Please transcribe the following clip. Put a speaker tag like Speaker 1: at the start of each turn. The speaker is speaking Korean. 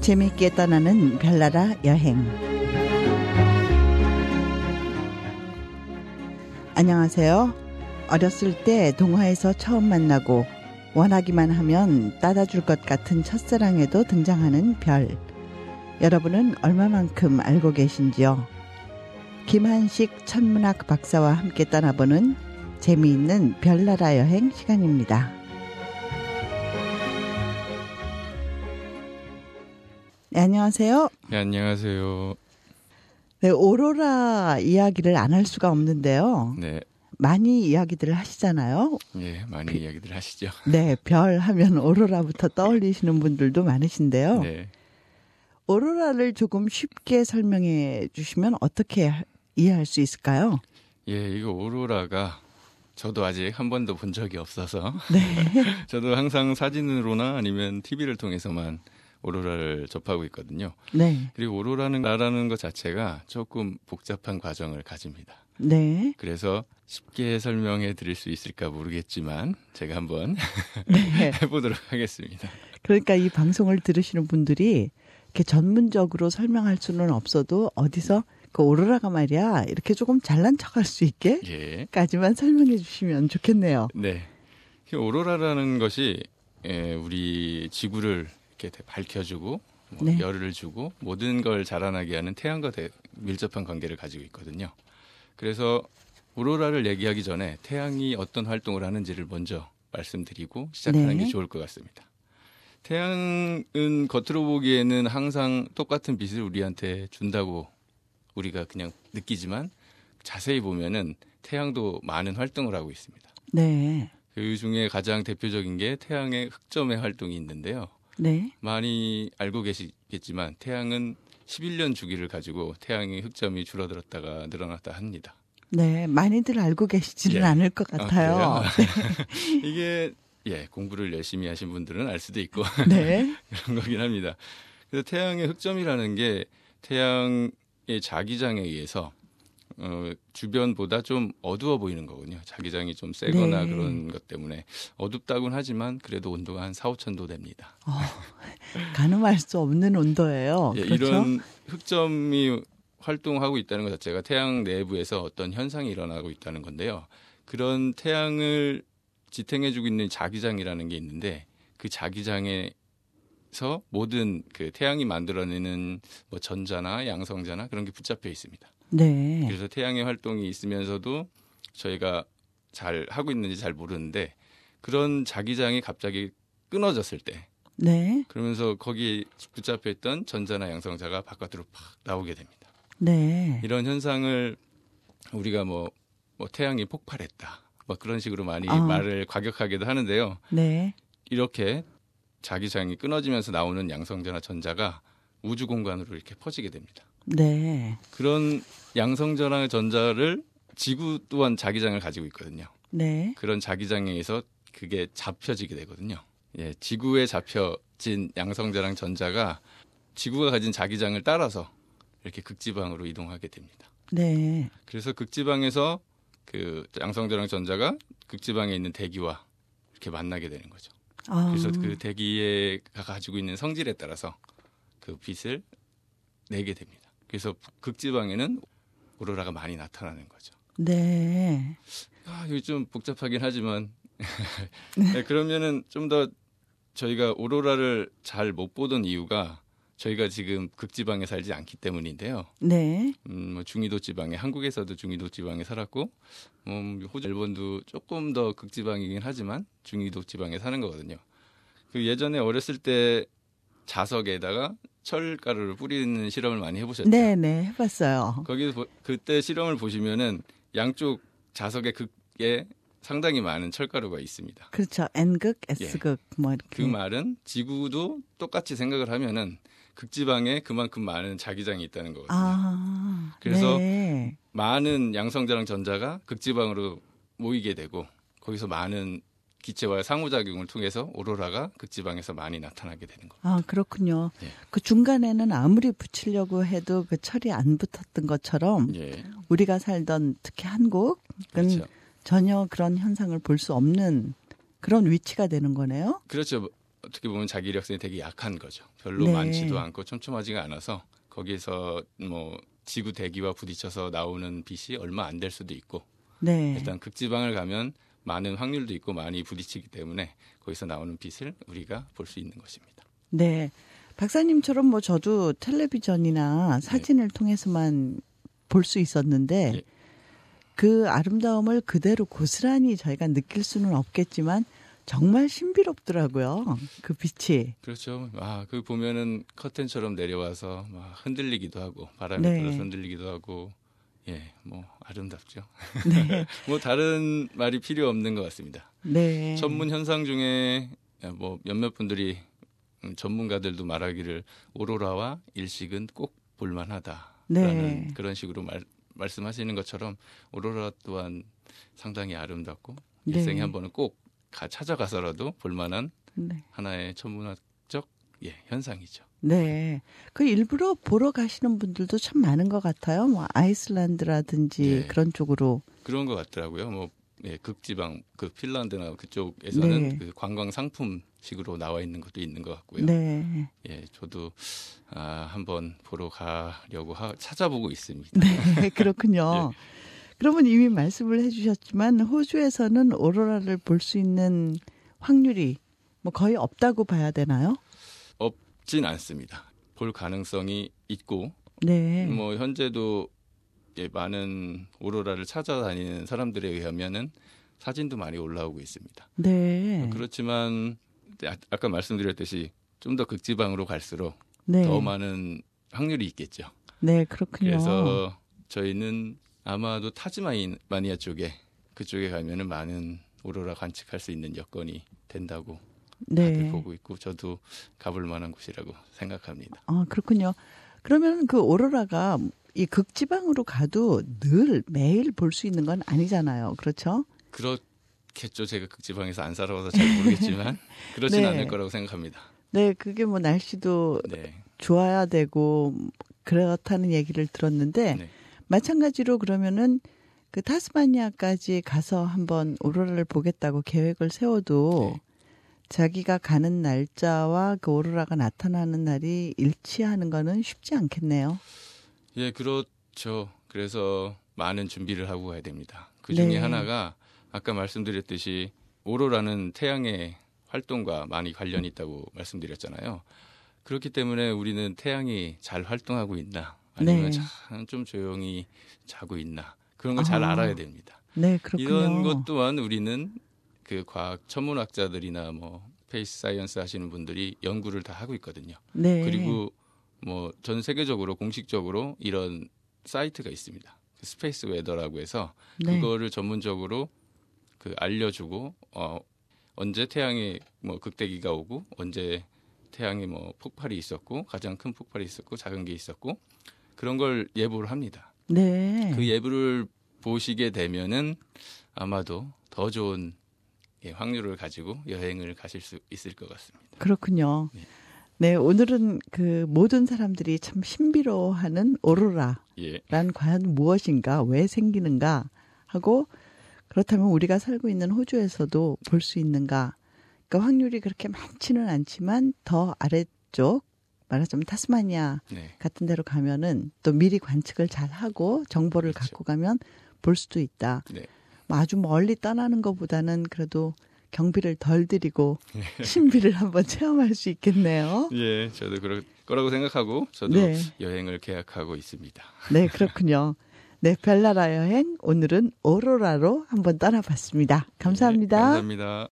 Speaker 1: 재미있게 떠나는 별나라 여행. 안녕하세요. 어렸을 때 동화에서 처음 만나고 원하기만 하면 따다 줄 것 같은 첫사랑에도 등장하는 별. 여러분은 얼마만큼 알고 계신지요? 김한식 천문학 박사와 함께 떠나보는 재미있는 별나라 여행 시간입니다. 네, 안녕하세요.
Speaker 2: 네, 안녕하세요.
Speaker 1: 네, 오로라 이야기를 안 할 수가 없는데요.
Speaker 2: 네.
Speaker 1: 많이 이야기들을 하시잖아요.
Speaker 2: 예, 많이 이야기들 하시죠.
Speaker 1: 네, 별 하면 오로라부터 떠올리시는 분들도 많으신데요.
Speaker 2: 네.
Speaker 1: 오로라를 조금 쉽게 설명해 주시면 어떻게 이해할 수 있을까요?
Speaker 2: 예, 이거 오로라가 저도 아직 한 번도 본 적이 없어서
Speaker 1: 네.
Speaker 2: 저도 항상 사진으로나 아니면 TV를 통해서만 오로라를 접하고 있거든요.
Speaker 1: 네.
Speaker 2: 그리고 오로라는 것 자체가 조금 복잡한 과정을 가집니다.
Speaker 1: 네.
Speaker 2: 그래서 쉽게 설명해 드릴 수 있을까 모르겠지만 제가 한번
Speaker 1: 네.
Speaker 2: 해보도록 하겠습니다.
Speaker 1: 그러니까 이 방송을 들으시는 분들이 이렇게 전문적으로 설명할 수는 없어도 어디서 그 오로라가 말이야 이렇게 조금 잘난 척할 수 있게까지만 설명해 주시면 좋겠네요.
Speaker 2: 네. 오로라라는 것이 우리 지구를 이렇게 밝혀주고
Speaker 1: 네.
Speaker 2: 열을 주고 모든 걸 자라나게 하는 태양과 밀접한 관계를 가지고 있거든요. 그래서 오로라를 얘기하기 전에 태양이 어떤 활동을 하는지를 먼저 말씀드리고 시작하는
Speaker 1: 네.
Speaker 2: 게 좋을 것 같습니다. 태양은 겉으로 보기에는 항상 똑같은 빛을 우리한테 준다고 우리가 그냥 느끼지만 자세히 보면은 태양도 많은 활동을 하고 있습니다.
Speaker 1: 네.
Speaker 2: 그 중에 가장 대표적인 게 태양의 흑점의 활동이 있는데요.
Speaker 1: 네.
Speaker 2: 많이 알고 계시겠지만 태양은 11년 주기를 가지고 태양의 흑점이 줄어들었다가 늘어났다 합니다.
Speaker 1: 네, 많이들 알고 계시지는 않을 것 같아요.
Speaker 2: 이게 공부를 열심히 하신 분들은 알 수도 있고
Speaker 1: 네.
Speaker 2: 그런 거긴 합니다. 그래서 태양의 흑점이라는 게 태양의 자기장에 의해서 주변보다 좀 어두워 보이는 거군요. 자기장이 좀 세거나
Speaker 1: 네.
Speaker 2: 그런 것 때문에 어둡다고는 하지만 그래도 온도가 한 4, 5천 도 됩니다.
Speaker 1: 가늠할 수 없는 온도예요. 그렇죠?
Speaker 2: 이런 흑점이 활동하고 있다는 것 자체가 태양 내부에서 어떤 현상이 일어나고 있다는 건데요. 그런 태양을 지탱해주고 있는 자기장이라는 게 있는데 그 자기장에서 모든 그 태양이 만들어내는 뭐 전자나 양성자나 그런 게 붙잡혀 있습니다.
Speaker 1: 네.
Speaker 2: 그래서 태양의 활동이 있으면서도 저희가 잘 하고 있는지 잘 모르는데 그런 자기장이 갑자기 끊어졌을 때
Speaker 1: 네.
Speaker 2: 그러면서 거기 붙잡혀 있던 전자나 양성자가 바깥으로 팍 나오게 됩니다.
Speaker 1: 네.
Speaker 2: 이런 현상을 우리가 뭐 태양이 폭발했다. 뭐 그런 식으로 많이 말을 과격하게도 하는데요.
Speaker 1: 네.
Speaker 2: 이렇게 자기장이 끊어지면서 나오는 양성자나 전자가 우주 공간으로 이렇게 퍼지게 됩니다.
Speaker 1: 네.
Speaker 2: 그런 양성자나 전자를 지구 또한 자기장을 가지고 있거든요.
Speaker 1: 네.
Speaker 2: 그런 자기장에 의해서 그게 잡혀지게 되거든요. 지구에 잡혀진 양성자랑 전자가 지구가 가진 자기장을 따라서 이렇게 극지방으로 이동하게 됩니다.
Speaker 1: 네.
Speaker 2: 그래서 극지방에서 그 양성자랑 전자가 극지방에 있는 대기와 이렇게 만나게 되는 거죠. 그래서 그 대기가 가지고 있는 성질에 따라서 그 빛을 내게 됩니다. 그래서 극지방에는 오로라가 많이 나타나는 거죠.
Speaker 1: 네.
Speaker 2: 이게 좀 복잡하긴 하지만 그러면은 좀 더 저희가 오로라를 잘 못 보던 이유가 저희가 지금 극지방에 살지 않기 때문인데요.
Speaker 1: 네.
Speaker 2: 중위도 지방에 한국에서도 중위도 지방에 살았고 호주, 일본도 조금 더 극지방이긴 하지만 중위도 지방에 사는 거거든요. 그 예전에 어렸을 때 자석에다가 철가루를 뿌리는 실험을 많이 해보셨죠?
Speaker 1: 네, 해봤어요.
Speaker 2: 거기서 그때 실험을 보시면은 양쪽 자석의 극에 상당히 많은 철가루가 있습니다.
Speaker 1: 그렇죠. N극, S극 뭐 이렇게.
Speaker 2: 그 말은 지구도 똑같이 생각을 하면은 극지방에 그만큼 많은 자기장이 있다는 거거든요. 그래서
Speaker 1: 네.
Speaker 2: 많은 양성자랑 전자가 극지방으로 모이게 되고 거기서 많은 기체와의 상호작용을 통해서 오로라가 극지방에서 많이 나타나게 되는 겁니다.
Speaker 1: 그렇군요. 그 중간에는 아무리 붙이려고 해도 그 철이 안 붙었던 것처럼 우리가 살던 특히 한국은 전혀 그런 현상을 볼 수 없는 그런 위치가 되는 거네요.
Speaker 2: 그렇죠. 어떻게 보면 자기 이력서에 되게 약한 거죠. 별로
Speaker 1: 네.
Speaker 2: 많지도 않고 촘촘하지가 않아서 거기에서 뭐 지구 대기와 부딪혀서 나오는 빛이 얼마 안 될 수도 있고
Speaker 1: 네.
Speaker 2: 일단 극지방을 가면 많은 확률도 있고 많이 부딪히기 때문에 거기서 나오는 빛을 우리가 볼 수 있는 것입니다.
Speaker 1: 네. 박사님처럼 뭐 저도 텔레비전이나 사진을 통해서만 볼 수 있었는데 그 아름다움을 그대로 고스란히 저희가 느낄 수는 없겠지만 정말 신비롭더라고요. 그 빛이.
Speaker 2: 그렇죠. 그 보면은 커튼처럼 내려와서 막 흔들리기도 하고 바람이 불어서 흔들리기도 하고 뭐 아름답죠.
Speaker 1: 네.
Speaker 2: 뭐 다른 말이 필요 없는 것 같습니다.
Speaker 1: 네.
Speaker 2: 천문 현상 중에 뭐 몇몇 분들이 전문가들도 말하기를 오로라와 일식은 꼭 볼만하다라는 그런 식으로 말씀하시는 것처럼 오로라 또한 상당히 아름답고 일생에 한 번은 꼭 찾아가서라도 볼만한 하나의 천문학적 현상이죠.
Speaker 1: 네, 그 일부러 보러 가시는 분들도 참 많은 것 같아요. 뭐 아이슬란드라든지 그런 쪽으로
Speaker 2: 그런 것 같더라고요. 뭐 극지방 그 핀란드나 그쪽에서는 그 관광 상품식으로 나와 있는 것도 있는 것 같고요.
Speaker 1: 네,
Speaker 2: 저도 한번 보러 가려고 찾아보고 있습니다.
Speaker 1: 네, 그렇군요. 그러면 이미 말씀을 해주셨지만 호주에서는 오로라를 볼 수 있는 확률이 뭐 거의 없다고 봐야 되나요?
Speaker 2: 없진 않습니다. 볼 가능성이 있고 뭐 현재도 많은 오로라를 찾아다니는 사람들에 의하면은 사진도 많이 올라오고 있습니다.
Speaker 1: 네.
Speaker 2: 그렇지만 아까 말씀드렸듯이 좀 더 극지방으로 갈수록 더 많은 확률이 있겠죠.
Speaker 1: 네, 그렇군요.
Speaker 2: 그래서 저희는 아마도 타즈마니아 그쪽에 가면은 많은 오로라 관측할 수 있는 여건이 된다고 다들 보고 있고 저도 가볼 만한 곳이라고 생각합니다.
Speaker 1: 그렇군요. 그러면 그 오로라가 이 극지방으로 가도 늘 매일 볼 수 있는 건 아니잖아요. 그렇죠?
Speaker 2: 그렇겠죠. 제가 극지방에서 안 살아와서 잘 모르겠지만 그렇진 않을 거라고 생각합니다.
Speaker 1: 네, 그게 뭐 날씨도 좋아야 되고 그렇다는 얘기를 들었는데 마찬가지로 그러면은 그 타스마니아까지 가서 한번 오로라를 보겠다고 계획을 세워도 자기가 가는 날짜와 그 오로라가 나타나는 날이 일치하는 거는 쉽지 않겠네요.
Speaker 2: 예, 그렇죠. 그래서 많은 준비를 하고 가야 됩니다. 그 중에 하나가 아까 말씀드렸듯이 오로라는 태양의 활동과 많이 관련이 있다고 말씀드렸잖아요. 그렇기 때문에 우리는 태양이 잘 활동하고 있나 아니면 좀 조용히 자고 있나 그런 걸 잘 알아야 됩니다.
Speaker 1: 네, 그렇군요.
Speaker 2: 이런 것 또한 우리는 그 과학 천문학자들이나 뭐 스페이스 사이언스 하시는 분들이 연구를 다 하고 있거든요. 그리고 뭐 전 세계적으로 공식적으로 이런 사이트가 있습니다. 스페이스 웨더라고 해서 그거를 전문적으로 그 알려주고 언제 태양에 뭐 극대기가 오고 언제 태양에 뭐 폭발이 있었고 가장 큰 폭발이 있었고 작은 게 있었고 그런 걸 예보를 합니다. 그 예보를 보시게 되면은 아마도 더 좋은 확률을 가지고 여행을 가실 수 있을 것 같습니다.
Speaker 1: 그렇군요. 네, 오늘은 그 모든 사람들이 참 신비로워하는 오로라란 과연 무엇인가, 왜 생기는가 하고 그렇다면 우리가 살고 있는 호주에서도 볼 수 있는가. 그러니까 확률이 그렇게 많지는 않지만 더 아래쪽 말하자면 타스마니아 같은 데로 가면은 또 미리 관측을 잘 하고 정보를 갖고 가면 볼 수도 있다. 뭐 아주 멀리 떠나는 것보다는 그래도 경비를 덜 들이고 신비를 한번 체험할 수 있겠네요.
Speaker 2: 예, 저도 그럴 거라고 생각하고 저도 여행을 계획하고 있습니다.
Speaker 1: 네, 그렇군요. 네, 별나라 여행 오늘은 오로라로 한번 떠나봤습니다. 감사합니다.
Speaker 2: 감사합니다.